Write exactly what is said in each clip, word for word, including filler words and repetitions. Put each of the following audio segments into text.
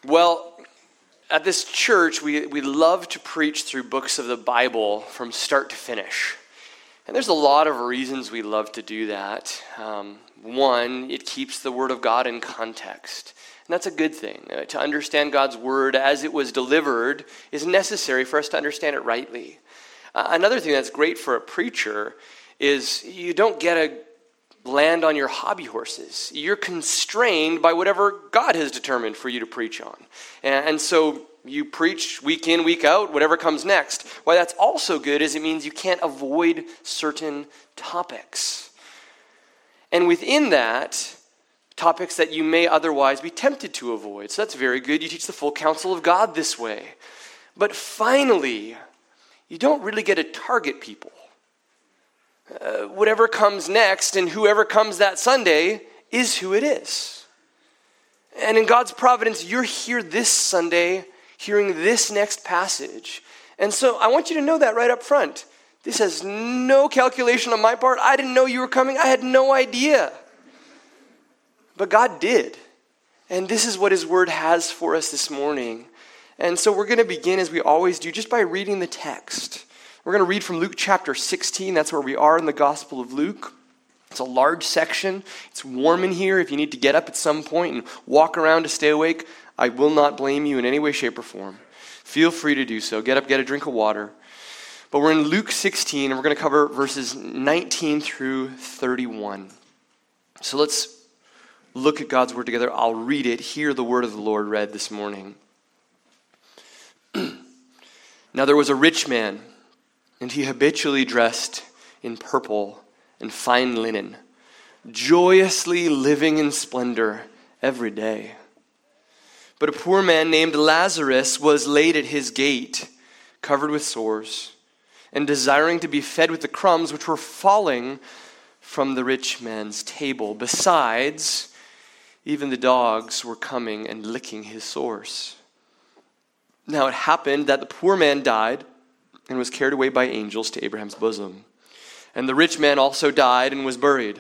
Well, at this church, we, we love to preach through books of the Bible from start to finish. And there's a lot of reasons we love to do that. Um, one, it keeps the Word of God in context. And that's a good thing. Uh, to understand God's Word as it was delivered is necessary for us to understand it rightly. Uh, another thing that's great for a preacher is you don't get a land on your hobby horses. You're constrained by whatever God has determined for you to preach on. And, and so you preach week in, week out, whatever comes next. Why that's also good is it means you can't avoid certain topics. And within that, topics that you may otherwise be tempted to avoid. So that's very good. You teach the full counsel of God this way. But finally, you don't really get to target people. Uh, whatever comes next and whoever comes that Sunday is who it is. And in God's providence, you're here this Sunday hearing this next passage. And so I want you to know that right up front. This has no calculation on my part. I didn't know you were coming. I had no idea. But God did. And this is what His Word has for us this morning. And so we're going to begin, as we always do, just by reading the text. We're going to read from Luke chapter sixteen. That's where we are in the Gospel of Luke. It's a large section. It's warm in here. If you need to get up at some point and walk around to stay awake, I will not blame you in any way, shape, or form. Feel free to do so. Get up, get a drink of water. But we're in Luke sixteen, and we're going to cover verses nineteen through thirty-one. So let's look at God's Word together. I'll read it. Hear the word of the Lord read this morning. Now there was a rich man, and he habitually dressed in purple and fine linen, joyously living in splendor every day. But a poor man named Lazarus was laid at his gate, covered with sores, and desiring to be fed with the crumbs which were falling from the rich man's table. Besides, even the dogs were coming and licking his sores. Now it happened that the poor man died and was carried away by angels to Abraham's bosom. And the rich man also died and was buried.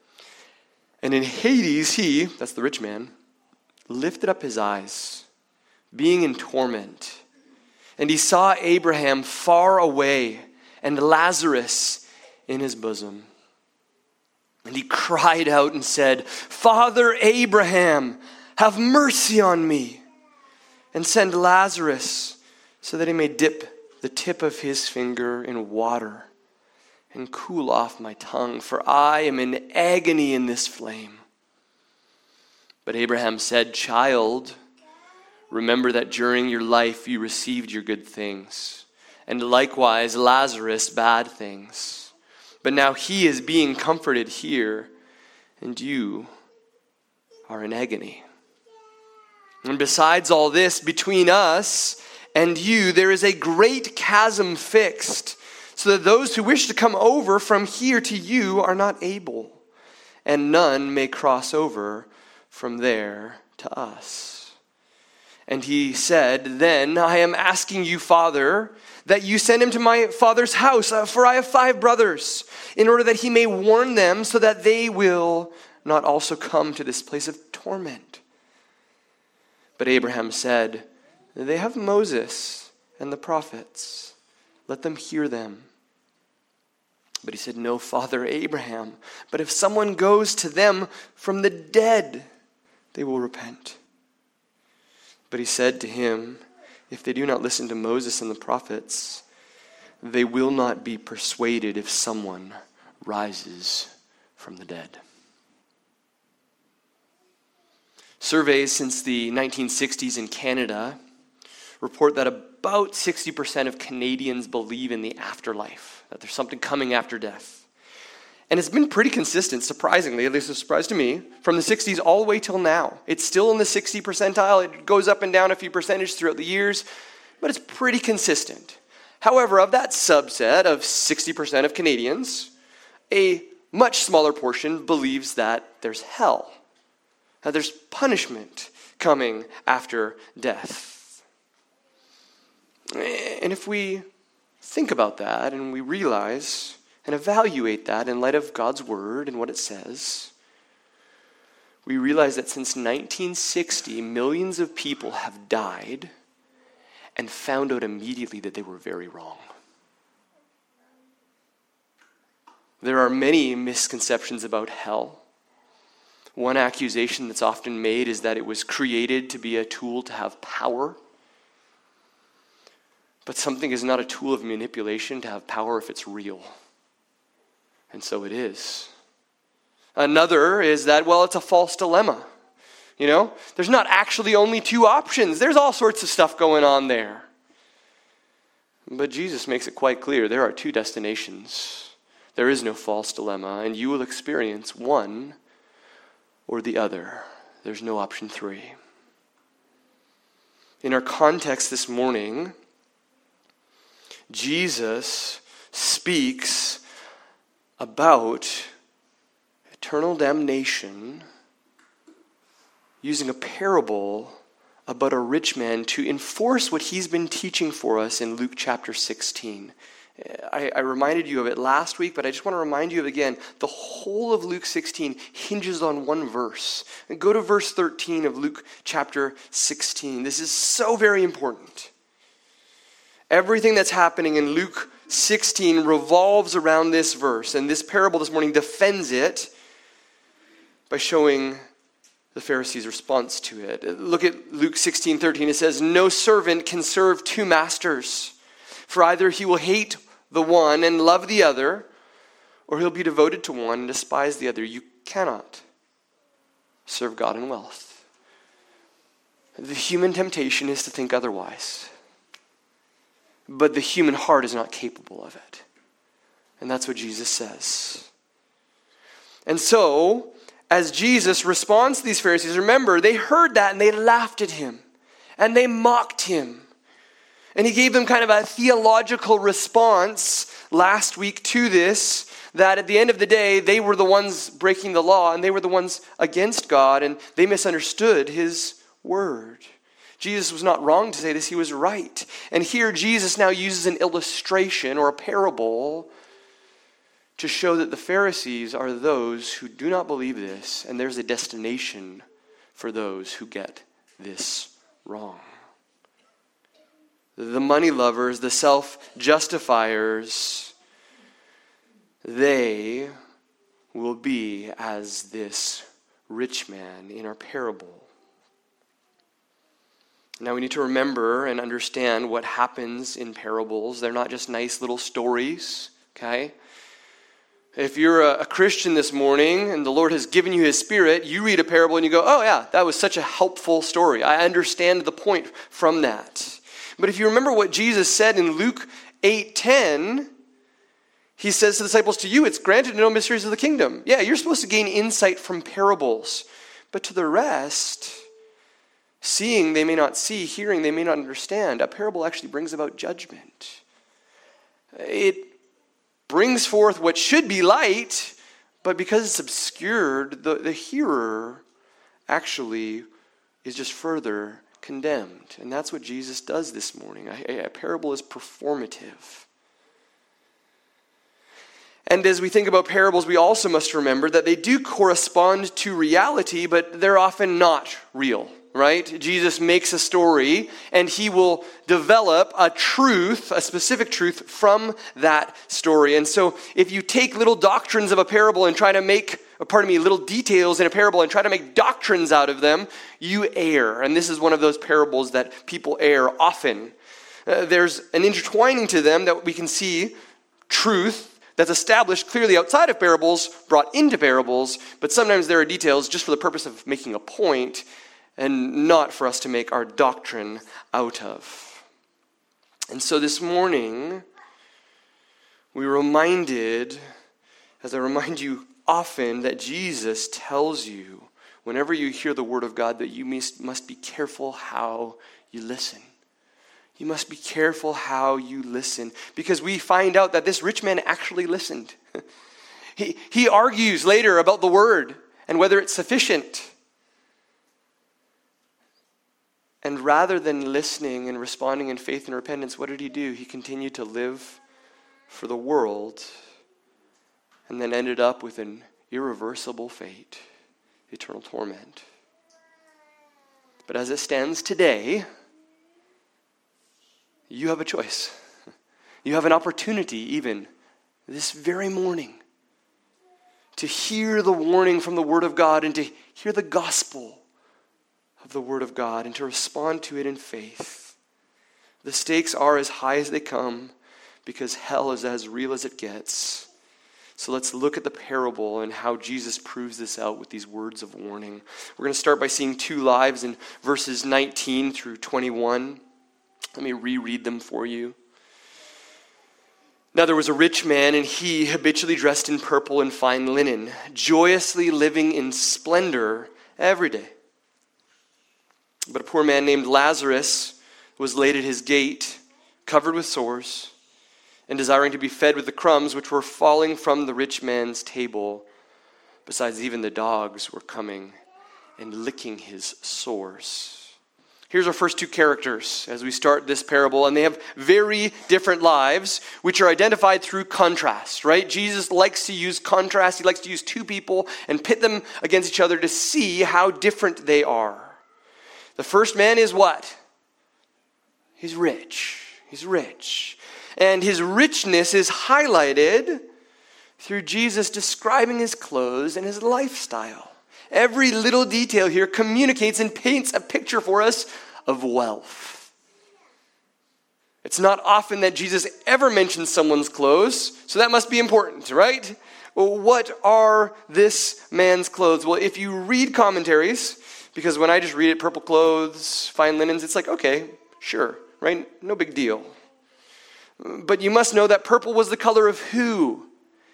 And in Hades he, that's the rich man, lifted up his eyes, being in torment. And he saw Abraham far away and Lazarus in his bosom. And he cried out and said, Father Abraham, have mercy on me, and send Lazarus so that he may dip the tip of his finger in water and cool off my tongue, for I am in agony in this flame. But Abraham said, Child, remember that during your life you received your good things, and likewise Lazarus bad things. But now he is being comforted here, and you are in agony. And besides all this, between us and you, there is a great chasm fixed, so that those who wish to come over from here to you are not able, and none may cross over from there to us. And he said, Then I am asking you, Father, that you send him to my father's house, for I have five brothers, in order that he may warn them, so that they will not also come to this place of torment. But Abraham said, They have Moses and the prophets. Let them hear them. But he said, No, Father Abraham, but if someone goes to them from the dead, they will repent. But he said to him, If they do not listen to Moses and the prophets, they will not be persuaded if someone rises from the dead. Surveys since the nineteen sixties in Canada report that about sixty percent of Canadians believe in the afterlife, that there's something coming after death. And it's been pretty consistent, surprisingly, at least a surprise to me, from the sixties all the way till now. It's still in the sixty percentile. It goes up and down a few percentage throughout the years, but it's pretty consistent. However, of that subset of sixty percent of Canadians, a much smaller portion believes that there's hell. That there's punishment coming after death. And if we think about that and we realize and evaluate that in light of God's word and what it says, we realize that since nineteen sixty, millions of people have died and found out immediately that they were very wrong. There are many misconceptions about hell. One accusation that's often made is that it was created to be a tool to have power. But something is not a tool of manipulation to have power if it's real. And so it is. Another is that, well, it's a false dilemma. You know, there's not actually only two options. There's all sorts of stuff going on there. But Jesus makes it quite clear there are two destinations. There is no false dilemma, and you will experience one or the other. There's no option three. In our context this morning, Jesus speaks about eternal damnation using a parable about a rich man to enforce what he's been teaching for us in Luke chapter sixteen. I, I reminded you of it last week, but I just want to remind you of it again. The whole of Luke sixteen hinges on one verse. And go to verse thirteen of Luke chapter sixteen. This is so very important. Everything that's happening in Luke sixteen revolves around this verse, and this parable this morning defends it by showing the Pharisees' response to it. Look at Luke sixteen thirteen. It says, "No servant can serve two masters, for either he will hate the one and love the other, or he'll be devoted to one and despise the other. You cannot serve God and wealth." The human temptation is to think otherwise. But the human heart is not capable of it. And that's what Jesus says. And so, as Jesus responds to these Pharisees, remember, they heard that and they laughed at him. And they mocked him. And he gave them kind of a theological response last week to this, that at the end of the day, they were the ones breaking the law and they were the ones against God, and they misunderstood his word. Jesus was not wrong to say this, he was right. And here Jesus now uses an illustration or a parable to show that the Pharisees are those who do not believe this, and there's a destination for those who get this wrong. The money lovers, the self-justifiers, they will be as this rich man in our parable. Now we need to remember and understand what happens in parables. They're not just nice little stories, okay? If you're a, a Christian this morning and the Lord has given you his Spirit, you read a parable and you go, oh yeah, that was such a helpful story. I understand the point from that. But if you remember what Jesus said in Luke eight ten, he says to the disciples, to you it's granted to know mysteries of the kingdom. Yeah, you're supposed to gain insight from parables. But to the rest, seeing they may not see, hearing they may not understand. A parable actually brings about judgment. It brings forth what should be light, but because it's obscured, the, the hearer actually is just further condemned. And that's what Jesus does this morning. A, a parable is performative. And as we think about parables, we also must remember that they do correspond to reality, but they're often not real. Right? Jesus makes a story and he will develop a truth, a specific truth from that story. And so if you take little doctrines of a parable and try to make, or pardon me, little details in a parable and try to make doctrines out of them, you err. And this is one of those parables that people err often. Uh, there's an intertwining to them that we can see truth that's established clearly outside of parables, brought into parables, but sometimes there are details just for the purpose of making a point and not for us to make our doctrine out of. And so this morning, we were reminded, as I remind you often, that Jesus tells you, whenever you hear the word of God, that you must, must be careful how you listen. You must be careful how you listen, because we find out that this rich man actually listened. he, he argues later about the word and whether it's sufficient. And rather than listening and responding in faith and repentance, what did he do? He continued to live for the world and then ended up with an irreversible fate. eternal torment. But as it stands today, you have a choice. You have an opportunity even this very morning to hear the warning from the Word of God and to hear the gospel of the Word of God and to respond to it in faith. The stakes are as high as they come because hell is as real as it gets. So let's look at the parable and how Jesus proves this out with these words of warning. We're going to start by seeing two lives in verses nineteen through twenty-one. Let me reread them for you. Now there was a rich man, and he, habitually dressed in purple and fine linen, joyously living in splendor every day. But a poor man named Lazarus was laid at his gate, covered with sores, and desiring to be fed with the crumbs which were falling from the rich man's table. Besides, even the dogs were coming and licking his sores. Here's our first two characters as we start this parable, and they have very different lives, which are identified through contrast, right? Jesus likes to use contrast. He likes to use two people and pit them against each other to see how different they are. The first man is what? He's rich. He's rich. And his richness is highlighted through Jesus describing his clothes and his lifestyle. Every little detail here communicates and paints a picture for us of wealth. It's not often that Jesus ever mentions someone's clothes, so that must be important, right? Well, what are this man's clothes? Well, if you read commentaries, because when I just read it, purple clothes, fine linens, it's like, okay, sure, right? No big deal. But you must know that purple was the color of who?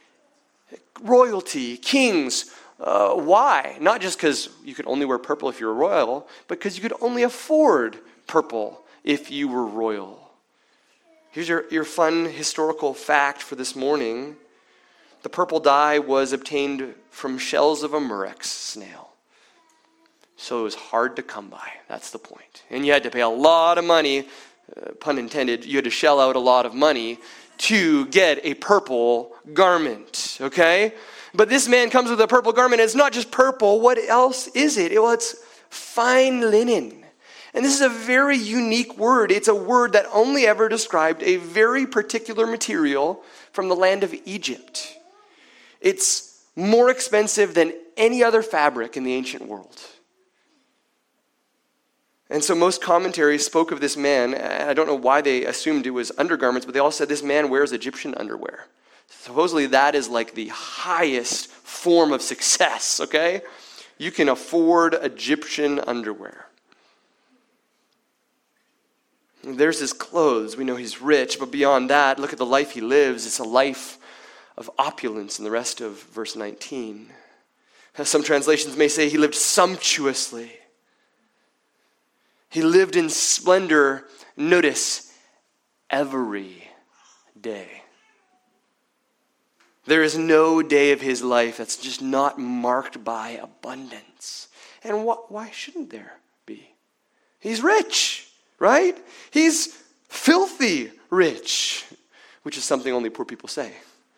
Royalty, kings. Uh, why? Not just because you could only wear purple if you were royal, but because you could only afford purple if you were royal. Here's your, your fun historical fact for this morning. The purple dye was obtained from shells of a murex snail. So it was hard to come by. That's the point. And you had to pay a lot of money, uh, pun intended, you had to shell out a lot of money to get a purple garment, okay? But this man comes with a purple garment, and it's not just purple. What else is it? Well, it's fine linen. And this is a very unique word. It's a word that only ever described a very particular material from the land of Egypt. It's more expensive than any other fabric in the ancient world. And so most commentaries spoke of this man. I don't know why they assumed it was undergarments, but they all said this man wears Egyptian underwear. Supposedly that is like the highest form of success, okay? You can afford Egyptian underwear. There's his clothes. We know he's rich, but beyond that, look at the life he lives. It's a life of opulence in the rest of verse nineteen. Some translations may say he lived sumptuously. He lived in splendor, notice, every day. There is no day of his life that's just not marked by abundance. And wh- why shouldn't there be? He's rich, right? He's filthy rich, which is something only poor people say.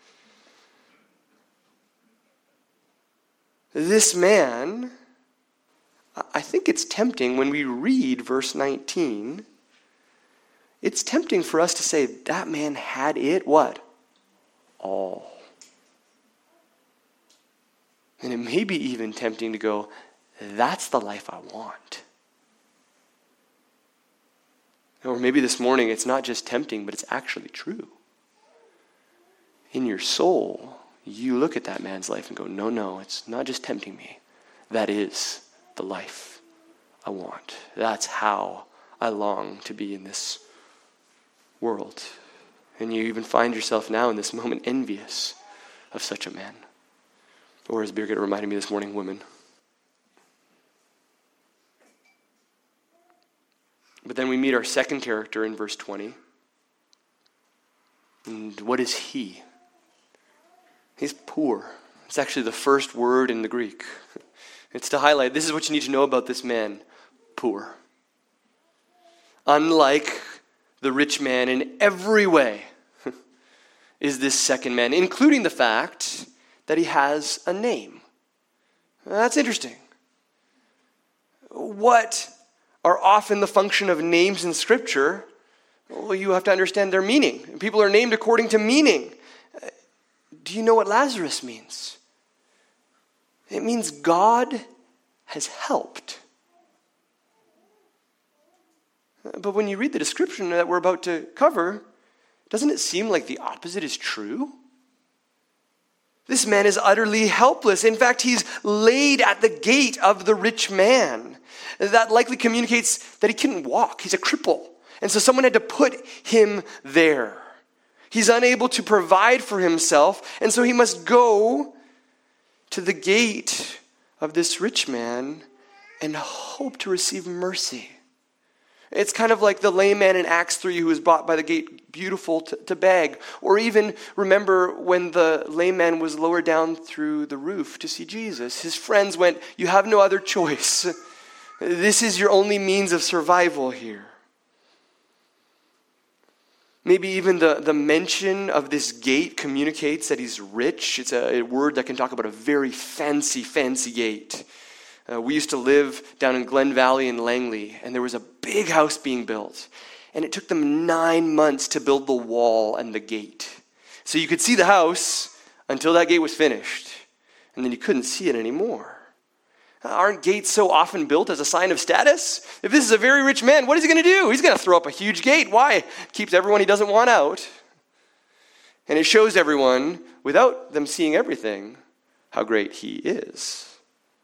This man, I think it's tempting when we read verse nineteen, it's tempting for us to say that man had it, what? All. And it may be even tempting to go, that's the life I want. Or maybe this morning it's not just tempting, but it's actually true. In your soul, you look at that man's life and go, no, no, it's not just tempting me. That is the life I want. That's how I long to be in this world. And you even find yourself now in this moment envious of such a man. Or as Birgit reminded me this morning, women. But then we meet our second character in verse twenty. And what is he? He's poor. It's actually the first word in the Greek. It's to highlight, this is what you need to know about this man. Poor. Unlike the rich man in every way is this second man, including the fact that he has a name. That's interesting. what are often the function of names in Scripture, well, you have to understand their meaning. People are named according to meaning. Do you know what Lazarus means? It means God has helped. But when you read the description that we're about to cover, doesn't it seem like the opposite is true? This man is utterly helpless. In fact, he's laid at the gate of the rich man. That likely communicates that he couldn't walk. He's a cripple. And so someone had to put him there. He's unable to provide for himself, and so he must go to the gate of this rich man and hope to receive mercy. It's kind of like the lame man in Acts three who was brought by the gate beautiful to, to beg. Or even remember when the lame man was lowered down through the roof to see Jesus. His friends went, "You have no other choice. This is your only means of survival here." Maybe even the, the mention of this gate communicates that he's rich. It's a, a word that can talk about a very fancy, fancy gate. Uh, we used to live down in Glen Valley in Langley, and there was a big house being built. And it took them nine months to build the wall and the gate. So you could see the house until that gate was finished. And then you couldn't see it anymore. Aren't gates so often built as a sign of status? If this is a very rich man, what is he going to do? He's going to throw up a huge gate. Why? It keeps everyone he doesn't want out. And it shows everyone, without them seeing everything, how great he is.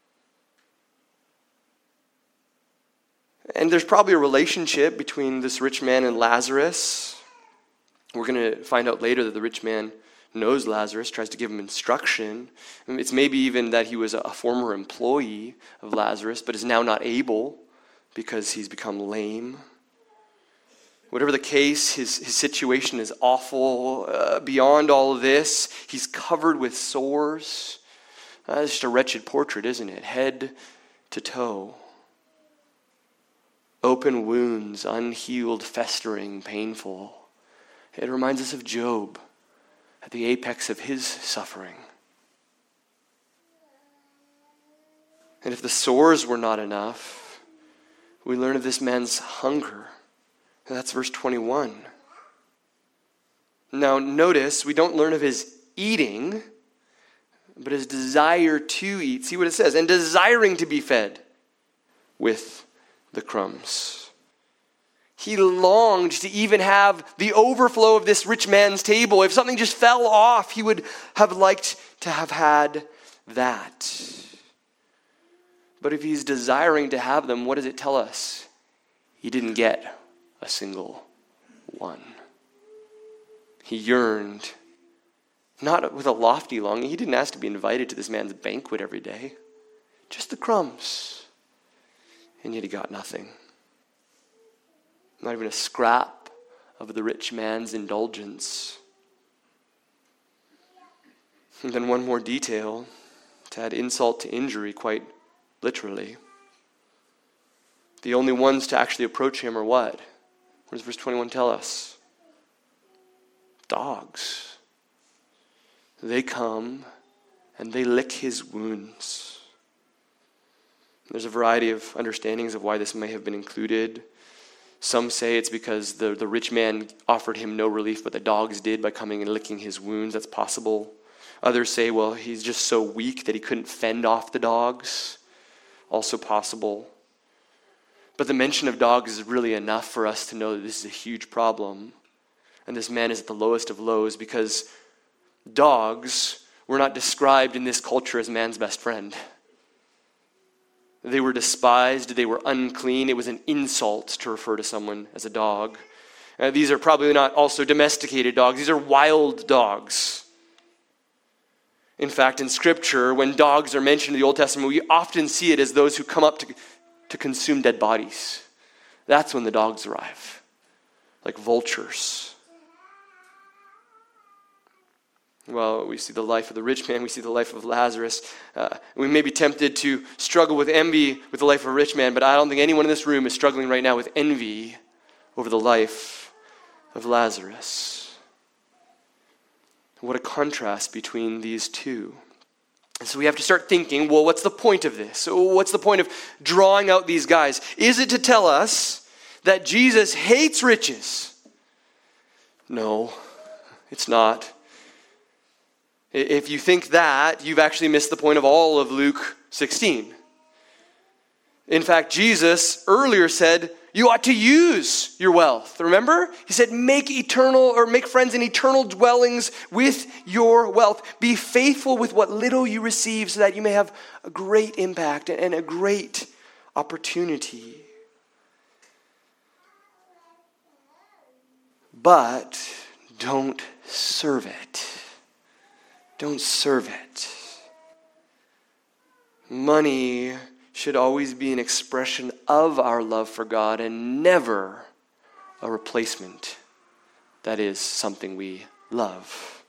And there's probably a relationship between this rich man and Lazarus. We're going to find out later that the rich man knows Lazarus, tries to give him instruction. It's maybe even that he was a former employee of Lazarus, but is now not able because he's become lame. Whatever the case, his, his situation is awful. Uh, beyond all of this, he's covered with sores. Uh, it's just a wretched portrait, isn't it? Head to toe. Open wounds, unhealed, festering, painful. It reminds us of Job at the apex of his suffering. And if the sores were not enough, we learn of this man's hunger. And that's verse twenty-one. Now notice, we don't learn of his eating, but his desire to eat. See what it says. And desiring to be fed with the crumbs. He longed to even have the overflow of this rich man's table. If something just fell off, he would have liked to have had that. But if he's desiring to have them, what does it tell us? He didn't get a single one. He yearned, not with a lofty longing. He didn't ask to be invited to this man's banquet every day. Just the crumbs. And yet he got nothing. Not even a scrap of the rich man's indulgence. And then one more detail to add insult to injury, quite literally. The only ones to actually approach him are what? What does verse twenty-one tell us? Dogs. They come and they lick his wounds. There's a variety of understandings of why this may have been included. Some say it's because the, the rich man offered him no relief, but the dogs did by coming and licking his wounds. That's possible. Others say, well, he's just so weak that he couldn't fend off the dogs. Also possible. But the mention of dogs is really enough for us to know that this is a huge problem. And this man is at the lowest of lows because dogs were not described in this culture as man's best friend. They were despised. They were unclean. It was an insult to refer to someone as a dog. Uh, these are probably not also domesticated dogs. These are wild dogs. In fact, in Scripture, when dogs are mentioned in the Old Testament, we often see it as those who come up to, to consume dead bodies. That's when the dogs arrive, like vultures. Well, we see the life of the rich man. We see the life of Lazarus. Uh, we may be tempted to struggle with envy with the life of a rich man, but I don't think anyone in this room is struggling right now with envy over the life of Lazarus. What a contrast between these two. And so we have to start thinking, well, what's the point of this? So what's the point of drawing out these guys? Is it to tell us that Jesus hates riches? No, it's not. If you think that, you've actually missed the point of all of Luke sixteen. In fact, Jesus earlier said, you ought to use your wealth. Remember? He said, make eternal or make friends in eternal dwellings with your wealth. Be faithful with what little you receive so that you may have a great impact and a great opportunity. But don't serve it. Don't serve it. Money should always be an expression of our love for God and never a replacement. That is something we love.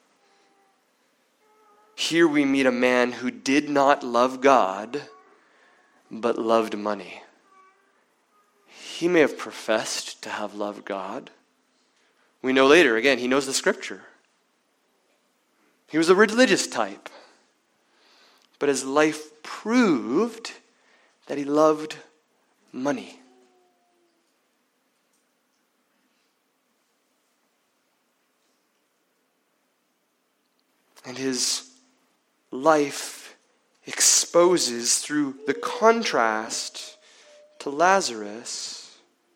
Here we meet a man who did not love God, but loved money. He may have professed to have loved God. We know later, again, he knows the scripture. He was a religious type. But his life proved that he loved money. And his life exposes through the contrast to Lazarus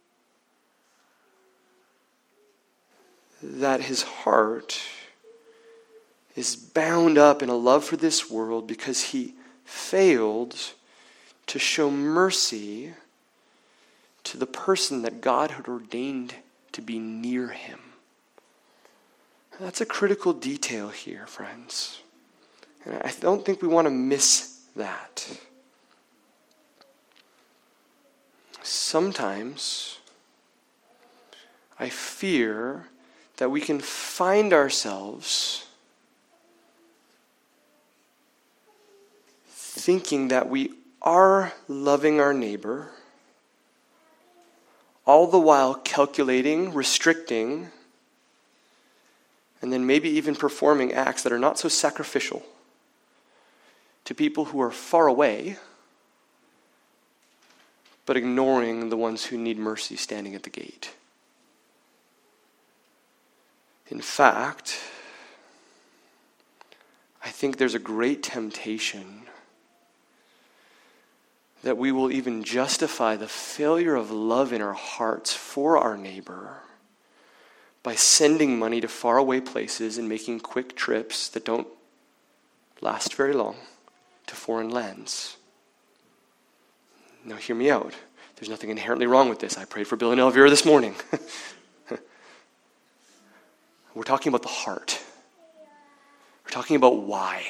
that his heart is bound up in a love for this world because he failed to show mercy to the person that God had ordained to be near him. That's a critical detail here, friends. And I don't think we want to miss that. Sometimes I fear that we can find ourselves thinking that we are loving our neighbor, all the while calculating, restricting, and then maybe even performing acts that are not so sacrificial to people who are far away, but ignoring the ones who need mercy standing at the gate. In fact, I think there's a great temptation that we will even justify the failure of love in our hearts for our neighbor by sending money to faraway places and making quick trips that don't last very long to foreign lands. Now hear me out. There's nothing inherently wrong with this. I prayed for Bill and Elvira this morning. We're talking about the heart. We're talking about why.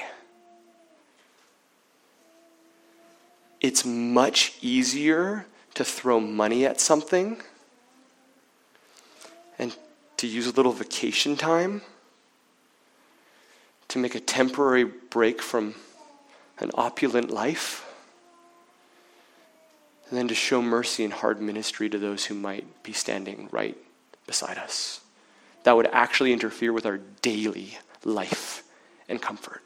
It's much easier to throw money at something and to use a little vacation time to make a temporary break from an opulent life, and then to show mercy and hard ministry to those who might be standing right beside us. That would actually interfere with our daily life and comfort.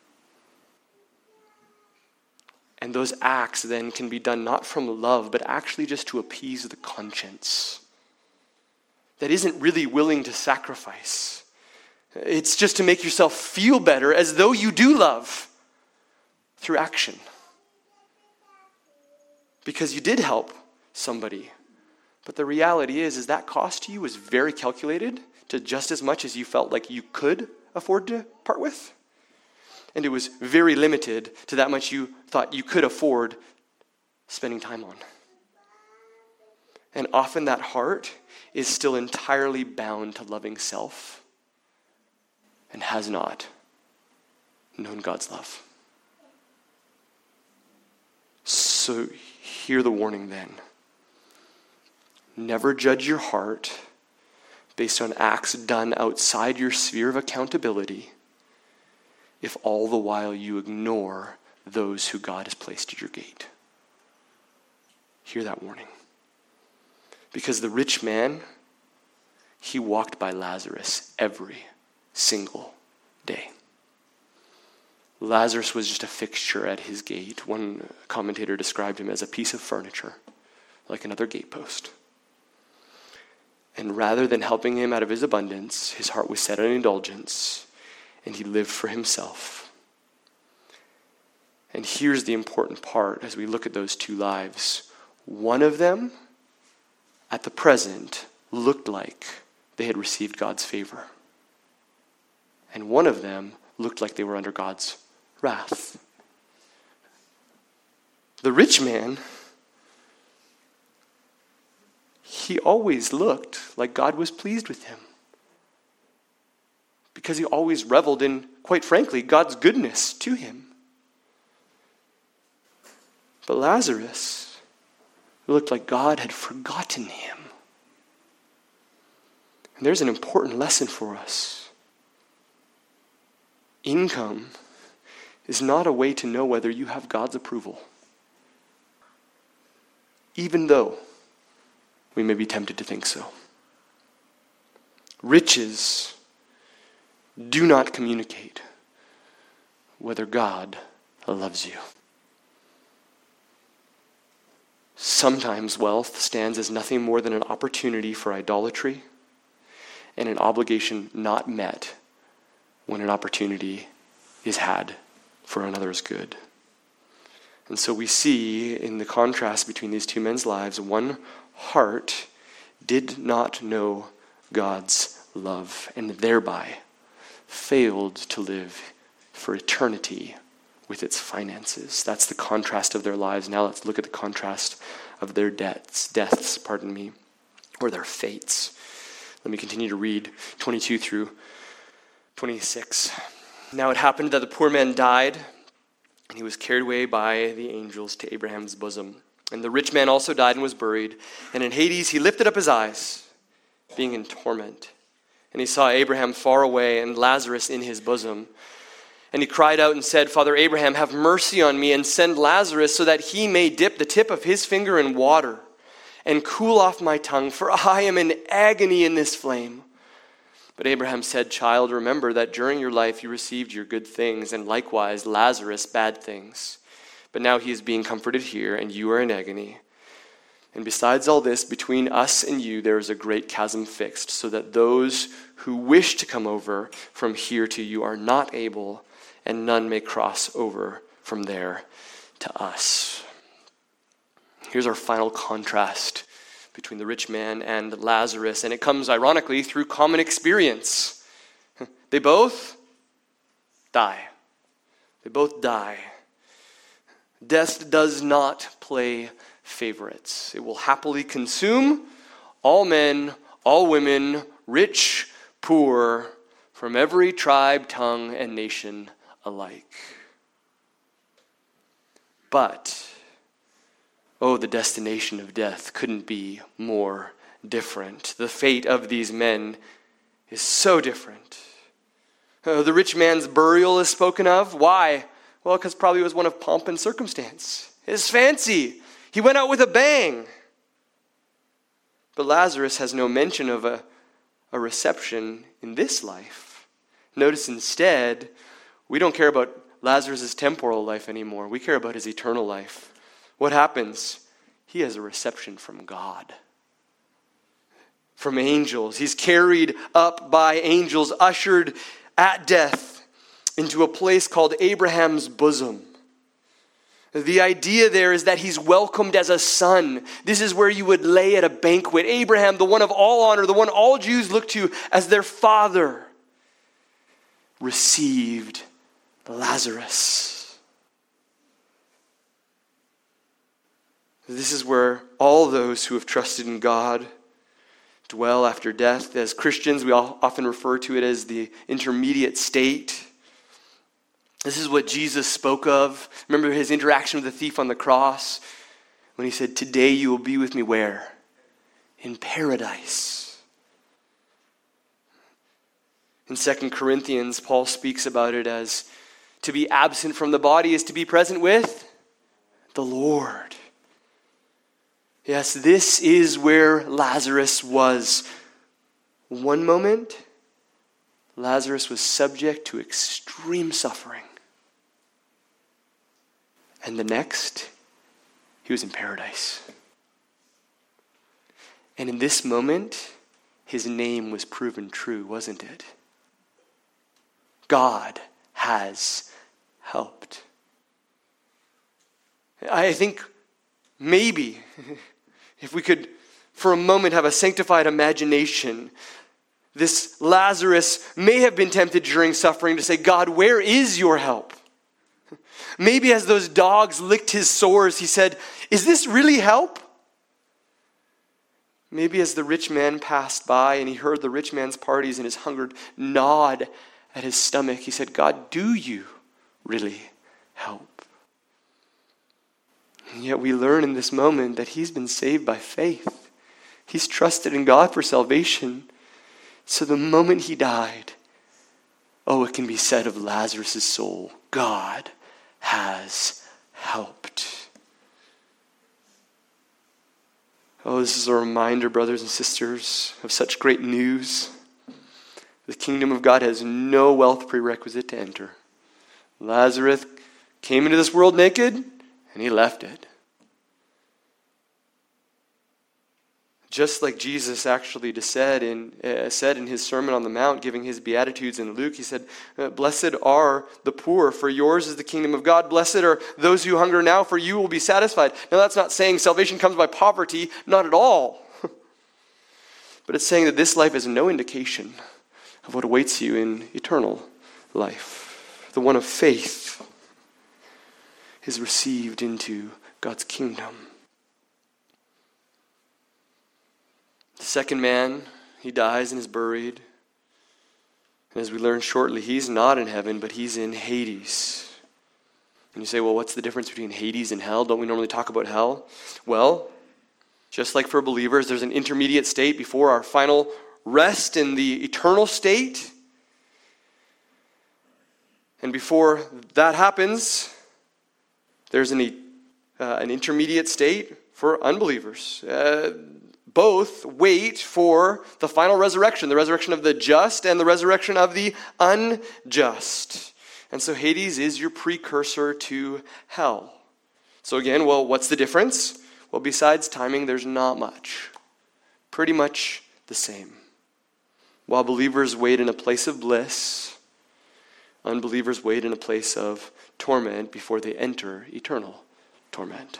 And those acts then can be done not from love, but actually just to appease the conscience that isn't really willing to sacrifice. It's just to make yourself feel better as though you do love through action. Because you did help somebody. But the reality is, is that cost to you was very calculated to just as much as you felt like you could afford to part with. And it was very limited to that much you thought you could afford spending time on. And often that heart is still entirely bound to loving self and has not known God's love. So hear the warning then. Never judge your heart based on acts done outside your sphere of accountability if all the while you ignore those who God has placed at your gate. Hear that warning. Because the rich man, he walked by Lazarus every single day. Lazarus was just a fixture at his gate. One commentator described him as a piece of furniture, like another gatepost. And rather than helping him out of his abundance, his heart was set on indulgence, and he lived for himself. And here's the important part as we look at those two lives. One of them, at the present, looked like they had received God's favor. And one of them looked like they were under God's wrath. The rich man, he always looked like God was pleased with him, because he always reveled in, quite frankly, God's goodness to him. But Lazarus looked like God had forgotten him. And there's an important lesson for us. Income is not a way to know whether you have God's approval, even though we may be tempted to think so. Riches do not communicate whether God loves you. Sometimes wealth stands as nothing more than an opportunity for idolatry and an obligation not met when an opportunity is had for another's good. And so we see in the contrast between these two men's lives, one heart did not know God's love and thereby failed to live for eternity with its finances. That's the contrast of their lives. Now let's look at the contrast of their debts, deaths, pardon me, or their fates. Let me continue to read twenty-two through twenty-six. Now it happened that the poor man died, and he was carried away by the angels to Abraham's bosom. And the rich man also died and was buried. And in Hades he lifted up his eyes, being in torment. And he saw Abraham far away and Lazarus in his bosom. And he cried out and said, Father Abraham, have mercy on me and send Lazarus so that he may dip the tip of his finger in water and cool off my tongue, for I am in agony in this flame. But Abraham said, Child, remember that during your life you received your good things, and likewise Lazarus bad things. But now he is being comforted here, and you are in agony. And besides all this, between us and you there is a great chasm fixed, so that those who wish to come over from here to you are not able, and none may cross over from there to us. Here's our final contrast between the rich man and Lazarus, and it comes ironically through common experience. They both die. They both die. Death does not play favorites. It will happily consume all men, all women, rich, poor, from every tribe, tongue, and nation alike. But oh, the destination of death couldn't be more different. The fate of these men is so different. Uh, the rich man's burial is spoken of. Why? Well, because probably it was one of pomp and circumstance. His fancy. He went out with a bang. But Lazarus has no mention of a, a reception in this life. Notice instead, we don't care about Lazarus' temporal life anymore. We care about his eternal life. What happens? He has a reception from God, from angels. He's carried up by angels, ushered at death into a place called Abraham's bosom. The idea there is that he's welcomed as a son. This is where you would lay at a banquet. Abraham, the one of all honor, the one all Jews look to as their father, received Lazarus. This is where all those who have trusted in God dwell after death. As Christians, we all often refer to it as the intermediate state. This is what Jesus spoke of. Remember his interaction with the thief on the cross when he said, today you will be with me where? In paradise. In Second Corinthians, Paul speaks about it as to be absent from the body is to be present with the Lord. Yes, this is where Lazarus was. One moment, Lazarus was subject to extreme suffering. And the next, he was in paradise. And in this moment, his name was proven true, wasn't it? God has helped. I think maybe if we could for a moment have a sanctified imagination, this Lazarus may have been tempted during suffering to say, God, where is your help? Maybe as those dogs licked his sores, he said, is this really help? Maybe as the rich man passed by and he heard the rich man's parties and his hunger gnawed at his stomach, he said, God, do you really help? And yet we learn in this moment that he's been saved by faith. He's trusted in God for salvation. So the moment he died, oh, it can be said of Lazarus' soul, God has helped. Oh, this is a reminder, brothers and sisters, of such great news. The kingdom of God has no wealth prerequisite to enter. Lazarus came into this world naked, and he left it. Just like Jesus actually said in, uh, said in his Sermon on the Mount, giving his Beatitudes in Luke, he said, blessed are the poor, for yours is the kingdom of God. Blessed are those who hunger now, for you will be satisfied. Now that's not saying salvation comes by poverty, not at all. But it's saying that this life is no indication of what awaits you in eternal life. The one of faith is received into God's kingdom. The second man, he dies and is buried. And as we learn shortly, he's not in heaven, but he's in Hades. And you say, well, what's the difference between Hades and hell? Don't we normally talk about hell? Well, just like for believers, there's an intermediate state before our final rest in the eternal state. And before that happens, there's an, uh, an intermediate state for unbelievers. Uh, Both wait for the final resurrection, the resurrection of the just and the resurrection of the unjust. And so Hades is your precursor to hell. So again, well, what's the difference? Well, besides timing, there's not much. Pretty much the same. While believers wait in a place of bliss, unbelievers wait in a place of torment before they enter eternal torment.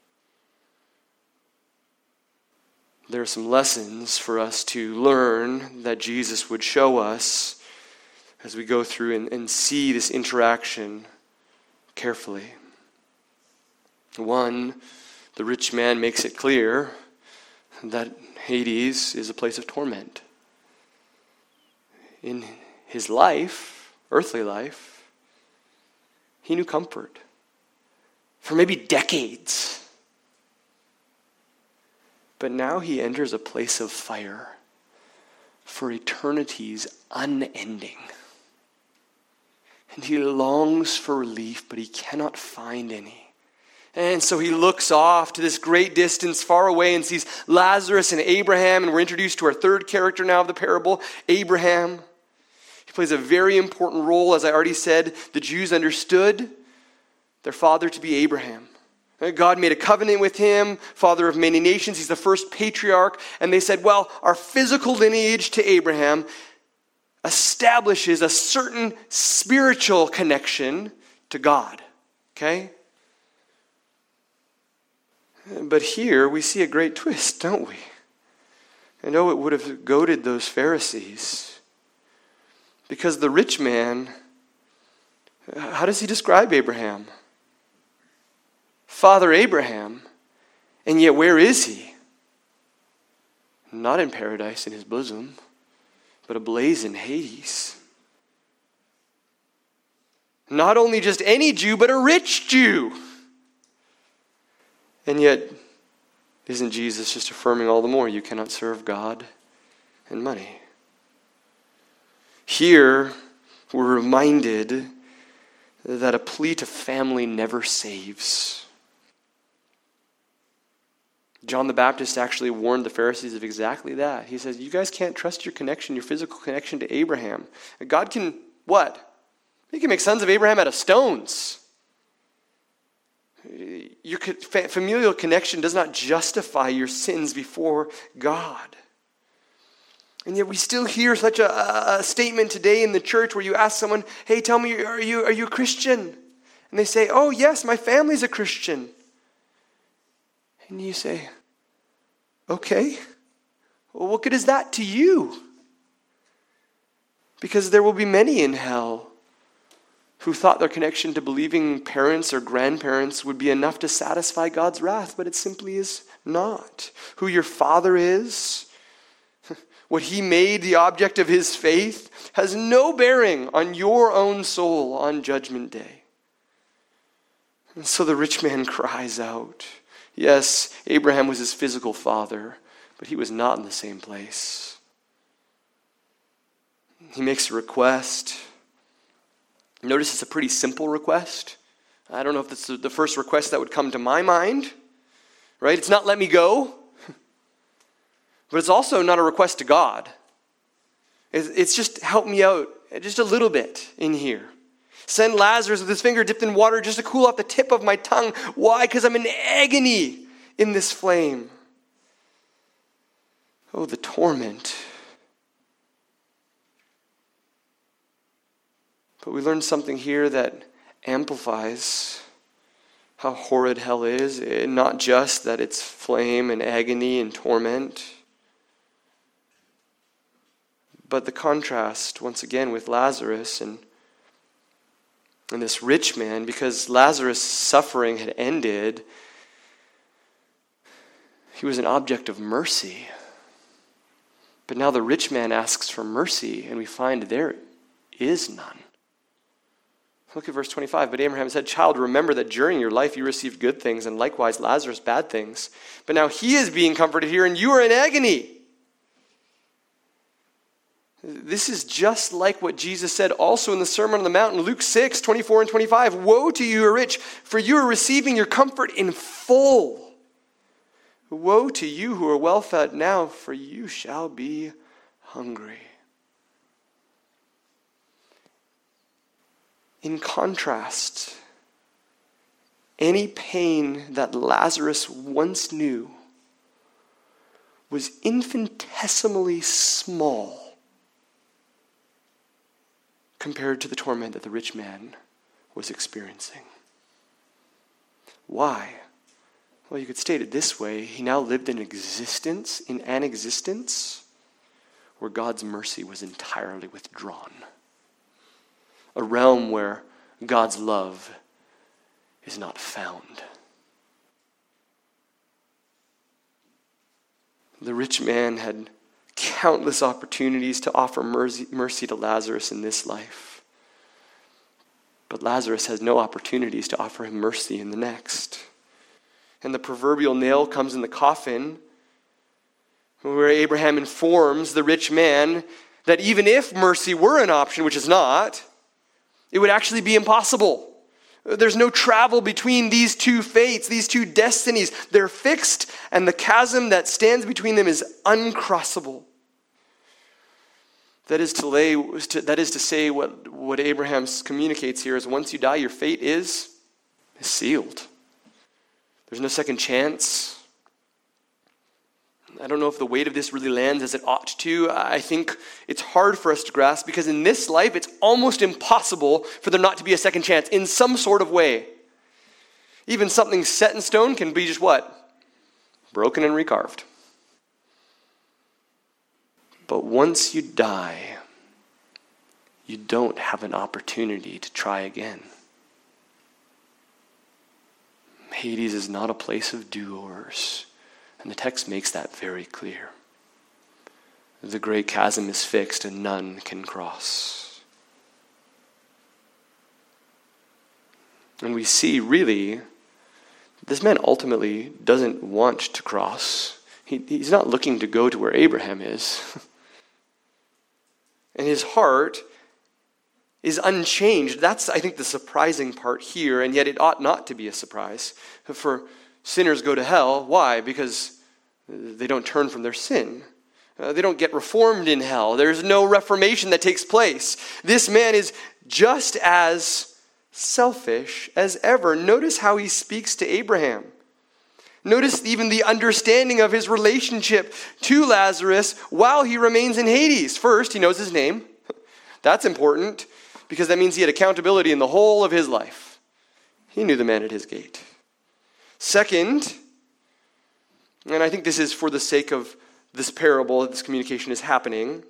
There are some lessons for us to learn that Jesus would show us as we go through and, and see this interaction carefully. One, the rich man makes it clear that Hades is a place of torment. In his life, earthly life, he knew comfort for maybe decades. But now he enters a place of fire for eternity's unending. And he longs for relief, but he cannot find any. And so he looks off to this great distance far away and sees Lazarus and Abraham, and we're introduced to our third character now of the parable, Abraham. He plays a very important role. As I already said, the Jews understood their father to be Abraham. God made a covenant with him, father of many nations. He's the first patriarch. And they said, well, our physical lineage to Abraham establishes a certain spiritual connection to God. Okay? But here we see a great twist, don't we? And oh, it would have goaded those Pharisees. Because the rich man, how does he describe Abraham? Father Abraham, and yet where is he? Not in paradise in his bosom, but ablaze in Hades. Not only just any Jew, but a rich Jew. And yet, isn't Jesus just affirming all the more, you cannot serve God and money? Here, we're reminded that a plea to family never saves. John the Baptist actually warned the Pharisees of exactly that. He says, you guys can't trust your connection, your physical connection to Abraham. God can, what? He can make sons of Abraham out of stones. Your familial connection does not justify your sins before God. And yet we still hear such a, a statement today in the church where you ask someone, hey, tell me, are you, are you a Christian? And they say, oh, yes, my family's a Christian. And you say, okay, well, what good is that to you? Because there will be many in hell who thought their connection to believing parents or grandparents would be enough to satisfy God's wrath, but it simply is not. Who your father is, what he made the object of his faith, has no bearing on your own soul on Judgment Day. And so the rich man cries out. Yes, Abraham was his physical father, but he was not in the same place. He makes a request. Notice it's a pretty simple request. I don't know if it's the first request that would come to my mind, right? It's not let me go, but it's also not a request to God. It's just help me out just a little bit in here. Send Lazarus with his finger dipped in water just to cool off the tip of my tongue. Why? Because I'm in agony in this flame. Oh, the torment. But we learn something here that amplifies how horrid hell is. Not just that it's flame and agony and torment, but the contrast, once again, with Lazarus and, and this rich man, because Lazarus' suffering had ended, he was an object of mercy. But now the rich man asks for mercy, and we find there is none. Look at verse twenty-five. But Abraham said, child, remember that during your life you received good things, and likewise Lazarus bad things. But now he is being comforted here, and you are in agony. This is just like what Jesus said also in the Sermon on the Mount in Luke six, twenty-four and twenty-five. Woe to you who are rich, for you are receiving your comfort in full. Woe to you who are well fed now, for you shall be hungry. In contrast, any pain that Lazarus once knew was infinitesimally small compared to the torment that the rich man was experiencing. Why? Well, you could state it this way. He now lived in existence, in an existence where God's mercy was entirely withdrawn. A realm where God's love is not found. The rich man had countless opportunities to offer mercy, mercy to Lazarus in this life. But Lazarus has no opportunities to offer him mercy in the next. And the proverbial nail comes in the coffin, where Abraham informs the rich man that even if mercy were an option, which is not, it would actually be impossible. There's no travel between these two fates, these two destinies. They're fixed, and the chasm that stands between them is uncrossable. That is to lay, that is to say, what, what Abraham communicates here is once you die, your fate is, is sealed. There's no second chance. I don't know if the weight of this really lands as it ought to. I think it's hard for us to grasp because in this life, it's almost impossible for there not to be a second chance in some sort of way. Even something set in stone can be just what? Broken and recarved. But once you die, you don't have an opportunity to try again. Hades is not a place of do-overs. And the text makes that very clear. The great chasm is fixed and none can cross. And we see really, this man ultimately doesn't want to cross. He, he's not looking to go to where Abraham is. And his heart is unchanged. That's, I think, the surprising part here, and yet it ought not to be a surprise. For sinners go to hell. Why? Because they don't turn from their sin. Uh, they don't get reformed in hell. There's no reformation that takes place. This man is just as selfish as ever. Notice how he speaks to Abraham. Notice even the understanding of his relationship to Lazarus while he remains in Hades. First, he knows his name. That's important because that means he had accountability in the whole of his life. He knew the man at his gate. Second, and I think this is for the sake of this parable, this communication is happening,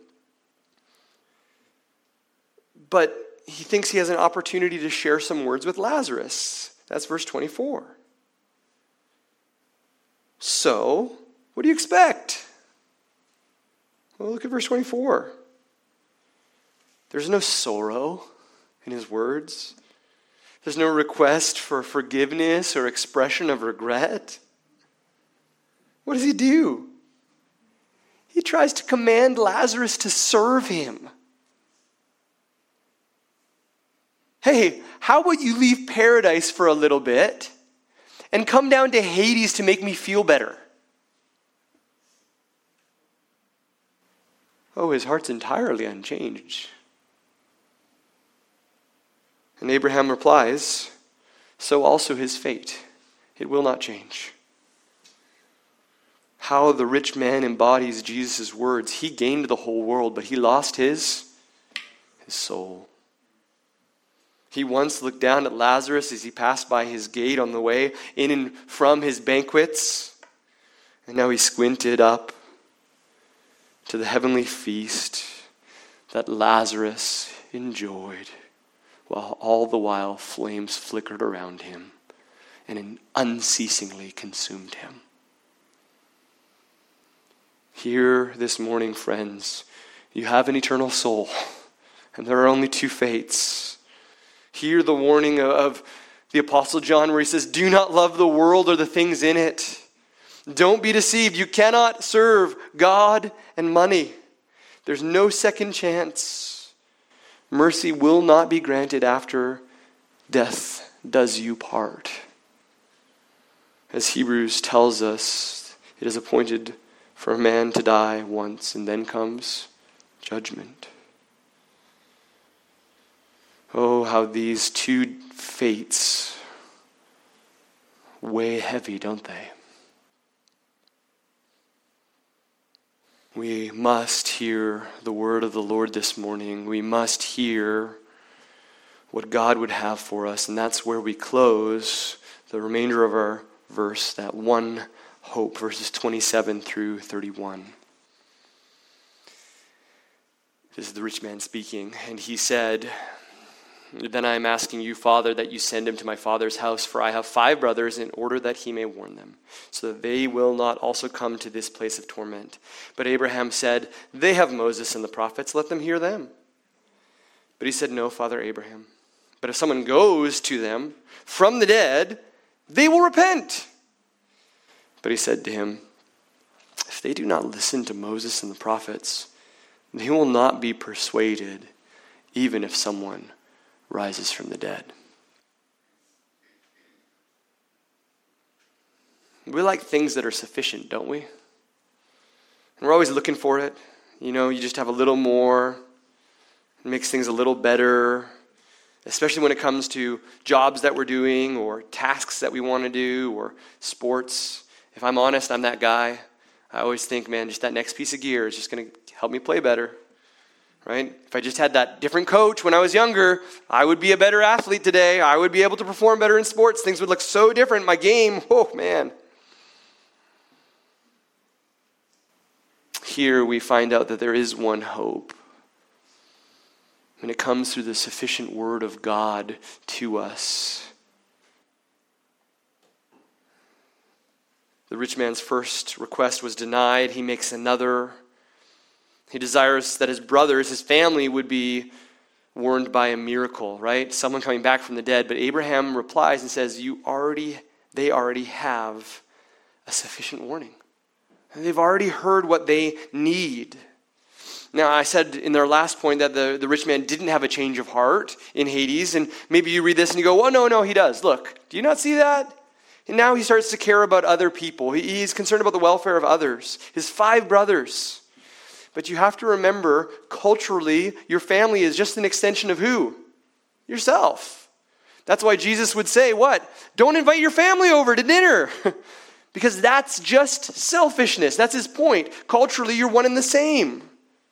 but he thinks he has an opportunity to share some words with Lazarus. That's verse twenty-four. So, what do you expect? Well, look at verse twenty-four. There's no sorrow in his words. There's no request for forgiveness or expression of regret. What does he do? He tries to command Lazarus to serve him. Hey, how about you leave paradise for a little bit and come down to Hades to make me feel better? Oh, his heart's entirely unchanged. And Abraham replies, so also his fate. It will not change. How the rich man embodies Jesus' words. He gained the whole world, but he lost his, his soul. He once looked down at Lazarus as he passed by his gate on the way in and from his banquets. And now he squinted up to the heavenly feast that Lazarus enjoyed, while all the while flames flickered around him and unceasingly consumed him. Here this morning, friends, you have an eternal soul, and there are only two fates. Hear the warning of the Apostle John where he says, do not love the world or the things in it. Don't be deceived. You cannot serve God and money. There's no second chance. Mercy will not be granted after death does you part. As Hebrews tells us, it is appointed for a man to die once, and then comes judgment. Oh, how these two fates weigh heavy, don't they? We must hear the word of the Lord this morning. We must hear what God would have for us, and that's where we close the remainder of our verse, that one hope, verses twenty-seven through thirty-one. This is the rich man speaking, and he said, then I am asking you, Father, that you send him to my father's house, for I have five brothers, in order that he may warn them, so that they will not also come to this place of torment. But Abraham said, they have Moses and the prophets, let them hear them. But he said, no, Father Abraham. But if someone goes to them from the dead, they will repent. But he said to him, if they do not listen to Moses and the prophets, they will not be persuaded, even if someone rises from the dead. We like things that are sufficient, don't we? And we're always looking for it. You know, you just have a little more. It makes things a little better, especially when it comes to jobs that we're doing or tasks that we want to do or sports. If I'm honest, I'm that guy. I always think, man, just that next piece of gear is just going to help me play better. Right? If I just had that different coach when I was younger, I would be a better athlete today. I would be able to perform better in sports. Things would look so different. My game, oh man. Here we find out that there is one hope. When it comes through the sufficient word of God to us. The rich man's first request was denied. He makes another. He desires that his brothers, his family, would be warned by a miracle, right? Someone coming back from the dead. But Abraham replies and says, "You already, they already have a sufficient warning. They've already heard what they need." Now, I said in our last point that the, the rich man didn't have a change of heart in Hades. And maybe you read this and you go, "Oh, no, no, he does. Look, do you not see that?" And now he starts to care about other people. He, he's concerned about the welfare of others. His five brothers. But you have to remember, culturally, your family is just an extension of who? Yourself. That's why Jesus would say, what? Don't invite your family over to dinner. Because that's just selfishness. That's his point. Culturally, you're one and the same.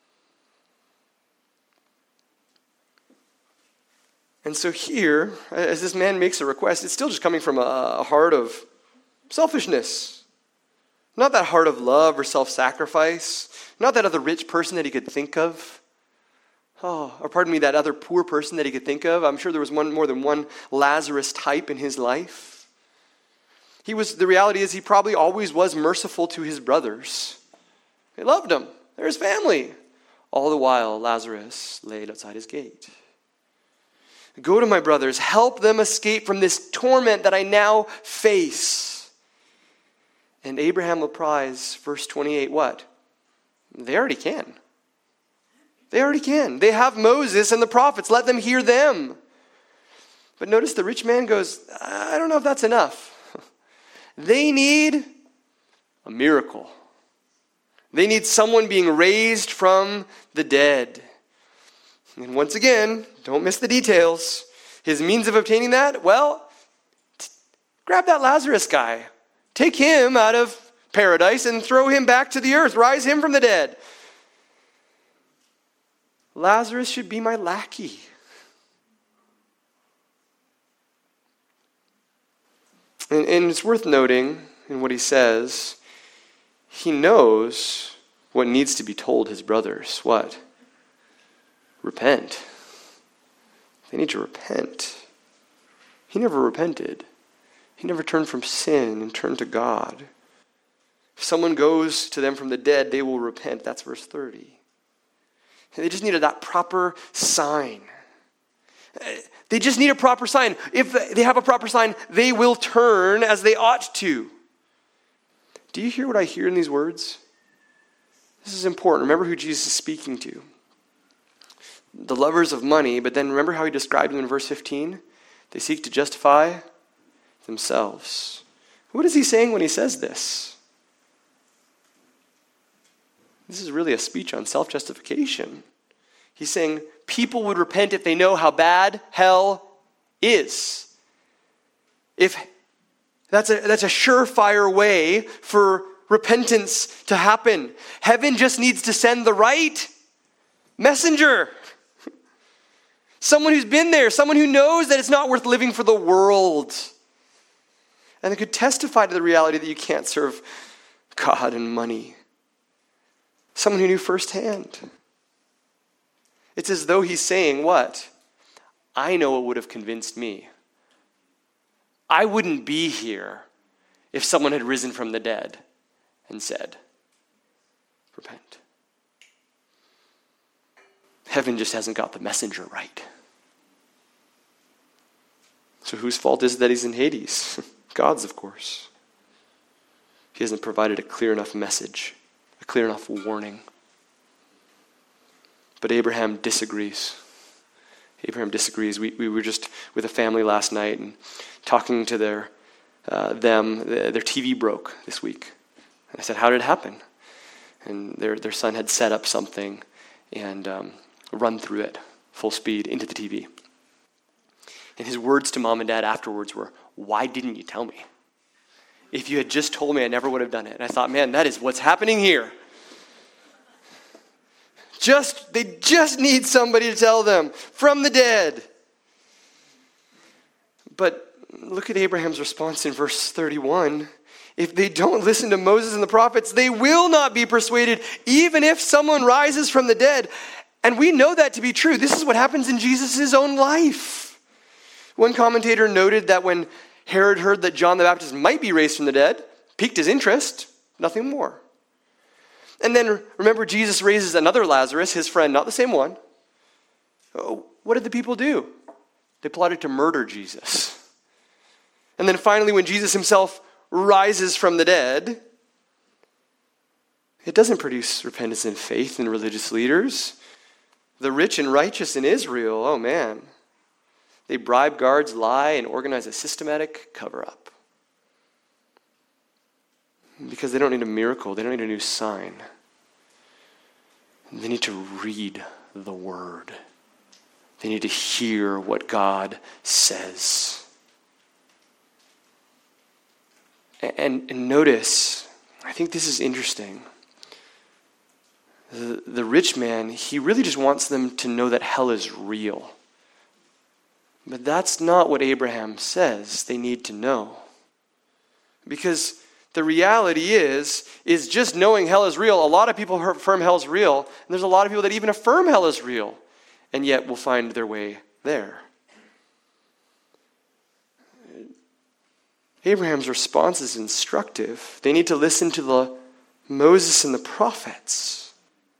And so here, as this man makes a request, it's still just coming from a heart of selfishness. Not that heart of love or self-sacrifice. Not that other rich person that he could think of. Oh, or pardon me, that other poor person that he could think of. I'm sure there was one more than one Lazarus type in his life. He was, the reality is he probably always was merciful to his brothers. He loved them. They're his family. All the while, Lazarus laid outside his gate. Go to my brothers, help them escape from this torment that I now face. And Abraham replies, verse twenty-eight, what? They already can. They already can. They have Moses and the prophets. Let them hear them. But notice the rich man goes, I don't know if that's enough. They need a miracle. They need someone being raised from the dead. And once again, don't miss the details. His means of obtaining that, well, t- grab that Lazarus guy. Take him out of paradise and throw him back to the earth. Rise him from the dead. Lazarus should be my lackey. And, and it's worth noting in what he says, he knows what needs to be told his brothers. What? Repent. They need to repent. He never repented. He never turned from sin and turned to God. If someone goes to them from the dead, they will repent. That's verse thirty. They just needed that proper sign. They just need a proper sign. If they have a proper sign, they will turn as they ought to. Do you hear what I hear in these words? This is important. Remember who Jesus is speaking to. The lovers of money, but then remember how he described them in verse fifteen? They seek to justify themselves. What is he saying when he says this? This is really a speech on self-justification. He's saying people would repent if they know how bad hell is. If that's a, that's a surefire way for repentance to happen. Heaven just needs to send the right messenger. Someone who's been there, someone who knows that it's not worth living for the world. And they could testify to the reality that you can't serve God and money. Someone who knew firsthand. It's as though he's saying, what? I know what would have convinced me. I wouldn't be here if someone had risen from the dead and said, repent. Heaven just hasn't got the messenger right. So whose fault is it that he's in Hades? God's, of course. He hasn't provided a clear enough message. A clear enough warning. But Abraham disagrees. Abraham disagrees. We, we were just with a family last night and talking to their uh, them. Their T V broke this week. And I said, how did it happen? And their, their son had set up something and um, run through it full speed into the T V. And his words to mom and dad afterwards were, why didn't you tell me? If you had just told me, I never would have done it. And I thought, man, that is what's happening here. Just, they just need somebody to tell them from the dead. But look at Abraham's response in verse thirty-one. If they don't listen to Moses and the prophets, they will not be persuaded, even if someone rises from the dead. And we know that to be true. This is what happens in Jesus' own life. One commentator noted that when Herod heard that John the Baptist might be raised from the dead, piqued his interest, nothing more. And then remember, Jesus raises another Lazarus, his friend, not the same one. Oh, what did the people do? They plotted to murder Jesus. And then finally, when Jesus himself rises from the dead, it doesn't produce repentance and faith in religious leaders. The rich and righteous in Israel, oh man, they bribe guards, lie, and organize a systematic cover-up. Because they don't need a miracle. They don't need a new sign. They need to read the word. They need to hear what God says. And, and notice, I think this is interesting. The, the rich man, he really just wants them to know that hell is real. But that's not what Abraham says they need to know. Because the reality is, is just knowing hell is real. A lot of people affirm hell is real, and there's a lot of people that even affirm hell is real, and yet will find their way there. Abraham's response is instructive. They need to listen to the Moses and the prophets.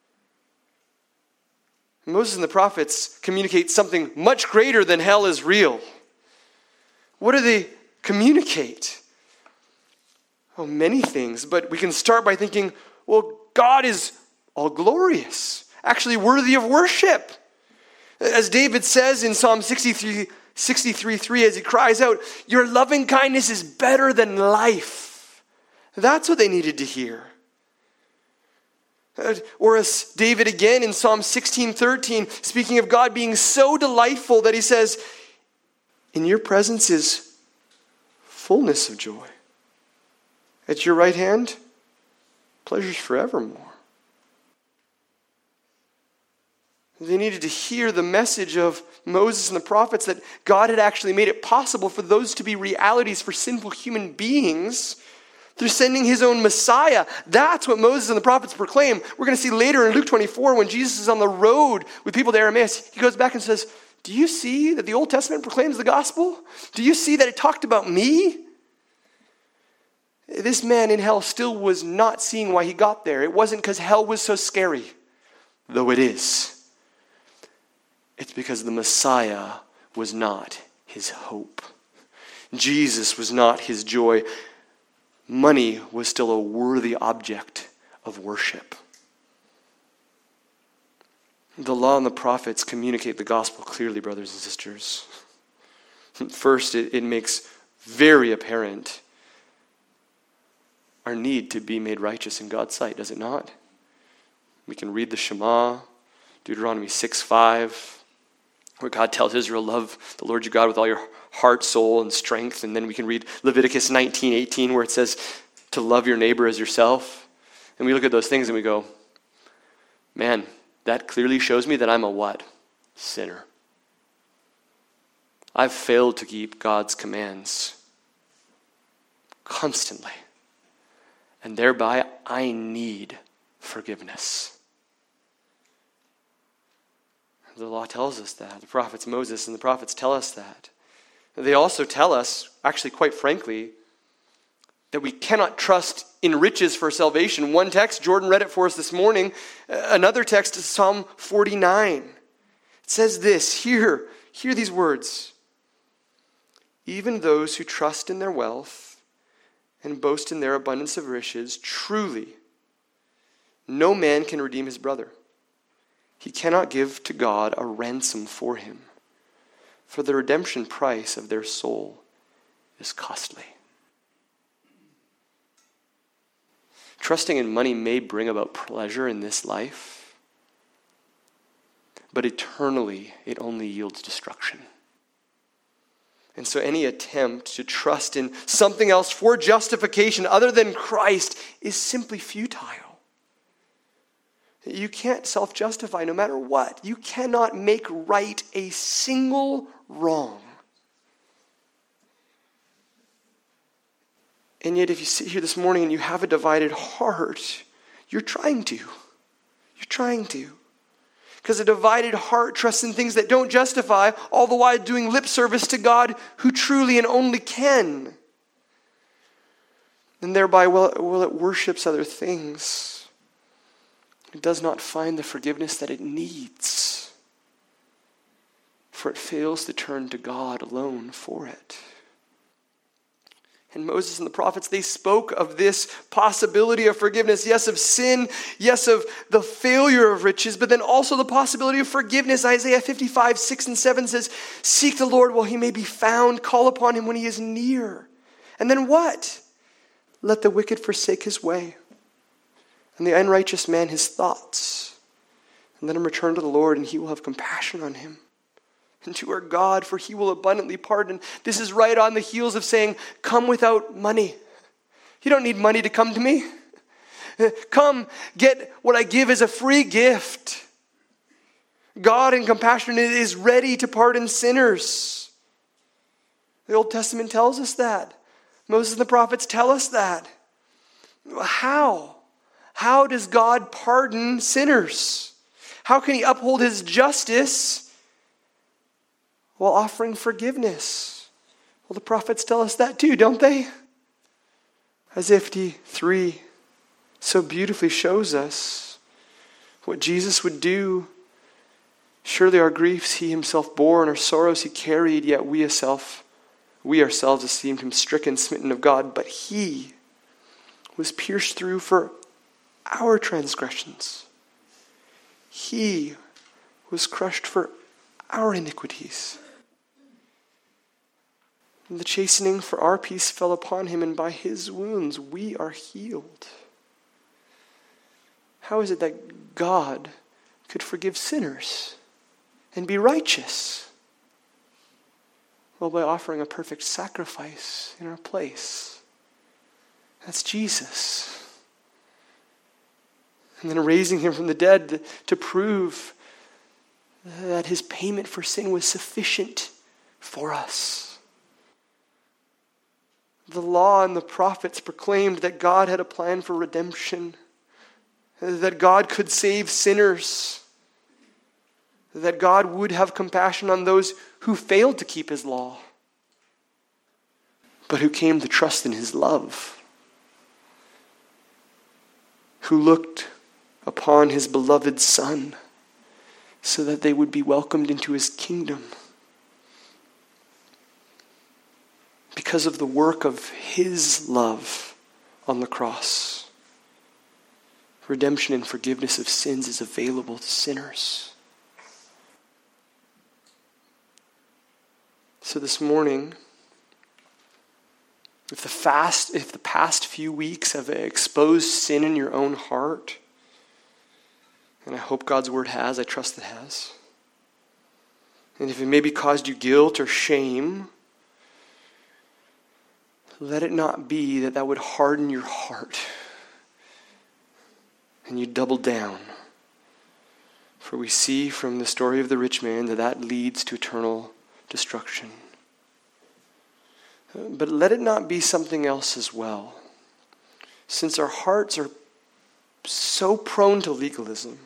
Moses and the prophets communicate something much greater than hell is real. What do they communicate? Oh, many things, but we can start by thinking, well, God is all glorious, actually worthy of worship. As David says in Psalm sixty-three, sixty-three three, as he cries out, your loving kindness is better than life. That's what they needed to hear. Or as David again in Psalm sixteen thirteen, speaking of God being so delightful that he says, in your presence is fullness of joy. At your right hand, pleasures forevermore. They needed to hear the message of Moses and the prophets that God had actually made it possible for those to be realities for sinful human beings through sending his own Messiah. That's what Moses and the prophets proclaim. We're going to see later in Luke twenty-four when Jesus is on the road with people to Emmaus, he goes back and says, do you see that the Old Testament proclaims the gospel? Do you see that it talked about me? This man in hell still was not seeing why he got there. It wasn't because hell was so scary, though it is. It's because the Messiah was not his hope. Jesus was not his joy. Money was still a worthy object of worship. The law and the prophets communicate the gospel clearly, brothers and sisters. First, it, it makes very apparent our need to be made righteous in God's sight, does it not? We can read the Shema, Deuteronomy six five, where God tells Israel, love the Lord your God with all your heart, soul, and strength. And then we can read Leviticus nineteen eighteen, where it says to love your neighbor as yourself. And we look at those things and we go, man, that clearly shows me that I'm a what? Sinner. I've failed to keep God's commands constantly. And thereby, I need forgiveness. The law tells us that. The prophets Moses and the prophets tell us that. They also tell us, actually quite frankly, that we cannot trust in riches for salvation. One text, Jordan read it for us this morning. Another text is Psalm forty-nine. It says this, hear, hear these words. Even those who trust in their wealth and boast in their abundance of riches, truly, no man can redeem his brother. He cannot give to God a ransom for him, for the redemption price of their soul is costly. Trusting in money may bring about pleasure in this life, but eternally it only yields destruction. And so any attempt to trust in something else for justification other than Christ is simply futile. You can't self-justify no matter what. You cannot make right a single wrong. And yet if you sit here this morning and you have a divided heart, you're trying to. You're trying to. Because a divided heart trusts in things that don't justify, all the while doing lip service to God who truly and only can. And thereby, well, well, it worships other things. It does not find the forgiveness that it needs. For it fails to turn to God alone for it. And Moses and the prophets, they spoke of this possibility of forgiveness. Yes, of sin. Yes, of the failure of riches. But then also the possibility of forgiveness. Isaiah fifty-five, six and seven says, seek the Lord while he may be found. Call upon him when he is near. And then what? Let the wicked forsake his way, and the unrighteous man his thoughts. And let him return to the Lord, and he will have compassion on him, and to our God, for he will abundantly pardon. This is right on the heels of saying, come without money. You don't need money to come to me. Come, get what I give as a free gift. God in compassion is ready to pardon sinners. The Old Testament tells us that. Moses and the prophets tell us that. How? How does God pardon sinners? How can he uphold his justice while offering forgiveness? Well, the prophets tell us that too, don't they? Isaiah fifty-three so beautifully shows us what Jesus would do. Surely our griefs he himself bore, and our sorrows he carried, yet we ourselves, we ourselves esteemed him stricken, smitten of God. But he was pierced through for our transgressions. He was crushed for our iniquities. And the chastening for our peace fell upon him, and by his wounds we are healed. How is it that God could forgive sinners and be righteous? Well, by offering a perfect sacrifice in our place. That's Jesus. And then raising him from the dead to prove that his payment for sin was sufficient for us. The law and the prophets proclaimed that God had a plan for redemption, that God could save sinners, that God would have compassion on those who failed to keep his law, but who came to trust in his love, who looked upon his beloved Son so that they would be welcomed into his kingdom. Because of the work of his love on the cross, redemption and forgiveness of sins is available to sinners. So this morning, if the fast, if the past few weeks have exposed sin in your own heart, and I hope God's word has, I trust it has, and if it maybe caused you guilt or shame, let it not be that that would harden your heart and you double down. For we see from the story of the rich man that that leads to eternal destruction. But let it not be something else as well. Since our hearts are so prone to legalism,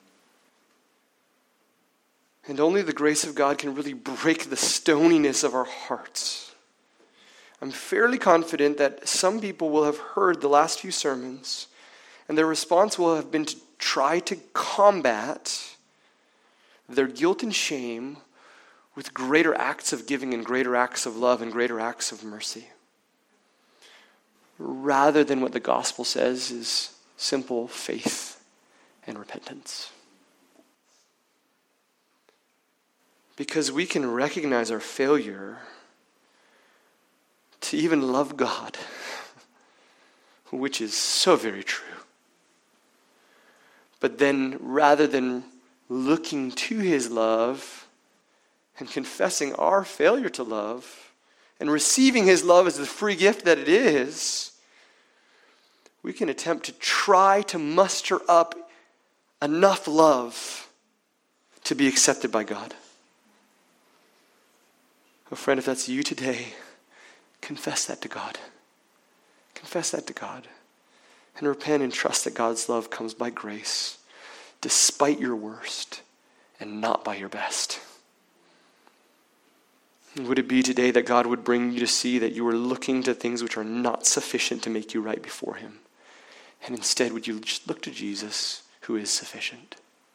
and only the grace of God can really break the stoniness of our hearts, I'm fairly confident that some people will have heard the last few sermons, and their response will have been to try to combat their guilt and shame with greater acts of giving and greater acts of love and greater acts of mercy, rather than what the gospel says is simple faith and repentance. Because we can recognize our failure to even love God, which is so very true. But then rather than looking to his love and confessing our failure to love and receiving his love as the free gift that it is, we can attempt to try to muster up enough love to be accepted by God. Oh, friend, if that's you today, confess that to God. Confess that to God. And repent and trust that God's love comes by grace, despite your worst, and not by your best. And would it be today that God would bring you to see that you are looking to things which are not sufficient to make you right before him? And instead, would you just look to Jesus, who is sufficient?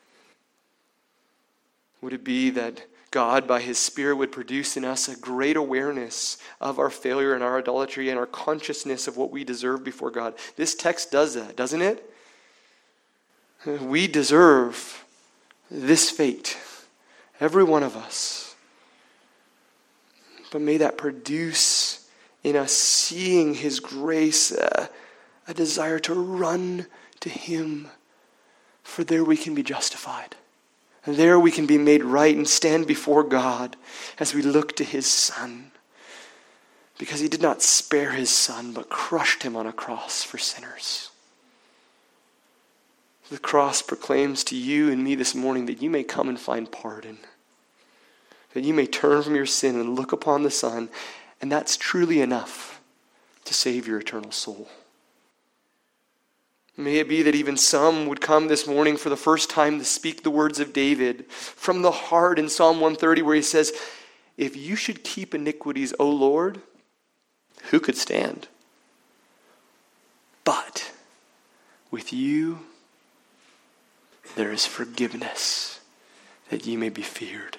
Would it be that God, by his Spirit, would produce in us a great awareness of our failure and our idolatry and our consciousness of what we deserve before God? This text does that, doesn't it? We deserve this fate, every one of us. But may that produce in us, seeing his grace, uh, a desire to run to him, for there we can be justified. And there we can be made right and stand before God as we look to his Son. Because he did not spare his Son, but crushed him on a cross for sinners. The cross proclaims to you and me this morning that you may come and find pardon. That you may turn from your sin and look upon the Son. And that's truly enough to save your eternal soul. May it be that even some would come this morning for the first time to speak the words of David from the heart in Psalm one thirty, where he says, if you should keep iniquities, O Lord, who could stand? But with you there is forgiveness, that ye may be feared.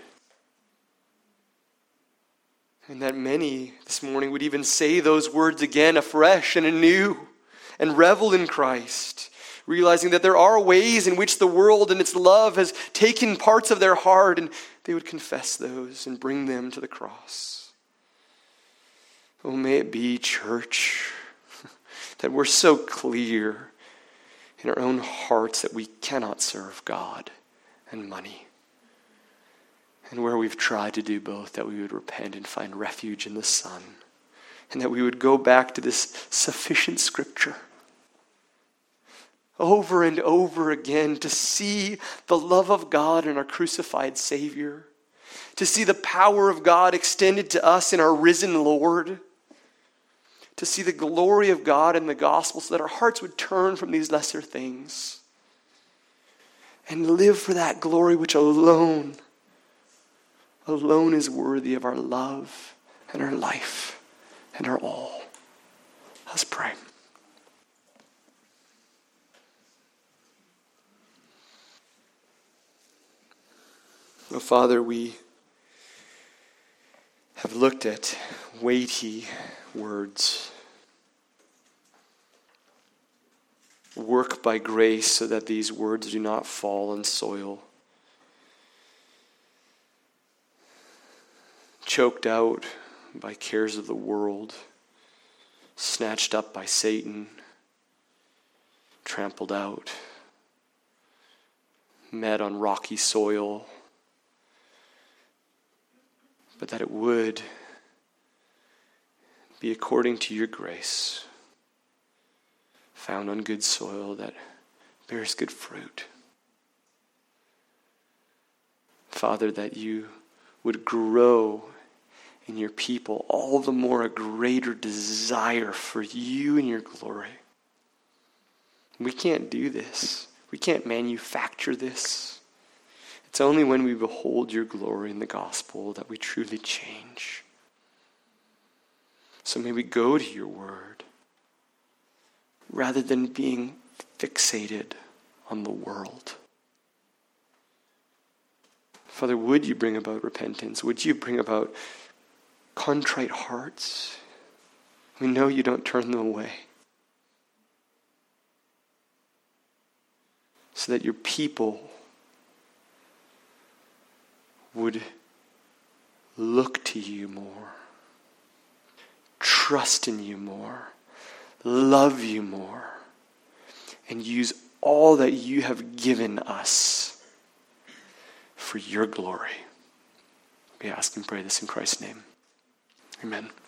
And that many this morning would even say those words again afresh and anew and revel in Christ, realizing that there are ways in which the world and its love has taken parts of their heart, and they would confess those and bring them to the cross. Oh, may it be, church, that we're so clear in our own hearts that we cannot serve God and money. And where we've tried to do both, that we would repent and find refuge in the Son. And that we would go back to this sufficient Scripture over and over again to see the love of God in our crucified Savior, to see the power of God extended to us in our risen Lord, to see the glory of God in the gospel so that our hearts would turn from these lesser things and live for that glory which alone, alone is worthy of our love and our life and our all. Let's pray. Oh, Father, we have looked at weighty words. Work by grace so that these words do not fall on soil. Choked out by cares of the world, snatched up by Satan, trampled out, met on rocky soil, but that it would be according to your grace, found on good soil that bears good fruit. Father, that you would grow in your people all the more a greater desire for you and your glory. We can't do this. We can't manufacture this. It's only when we behold your glory in the gospel that we truly change. So may we go to your word rather than being fixated on the world. Father, would you bring about repentance? Would you bring about contrite hearts? We know you don't turn them away. So that your people would look to you more, trust in you more, love you more, and use all that you have given us for your glory. We ask and pray this in Christ's name. Amen.